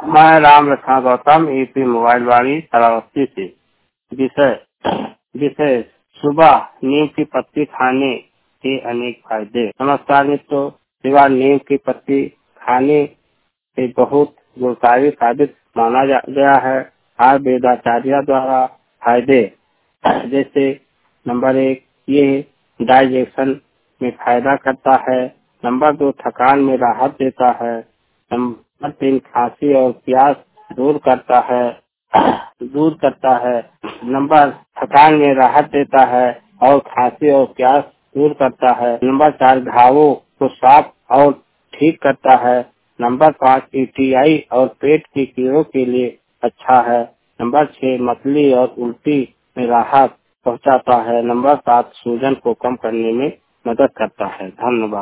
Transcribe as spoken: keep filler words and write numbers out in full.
मैं Ram Lakhan Gautam EP mobile वाली श्रावस्ती से। विषय विषय सुबह नीम की पत्ती खाने के अनेक फायदे। नमस्कार मित्रों, सुबह नीम की पत्ती खाने से बहुत गुणकारी साबित माना जा, गया है। आयुर्वेदाचार्य द्वारा फायदे जैसे नंबर एक, ये डाइजेशन में फायदा करता है। नंबर दो, थकान में राहत देता है। नंबर तीन, खांसी और प्यास दूर करता है दूर करता है। नंबर थकान में राहत देता है और खांसी और प्यास दूर करता है। नंबर चार, घावों को साफ और ठीक करता है। नंबर पाँच, यूटीआई और पेट की कीड़ों के लिए अच्छा है। नंबर छह, मतली और उल्टी में राहत पहुंचाता है। नंबर सात, सूजन को कम करने में मदद करता है। धन्यवाद।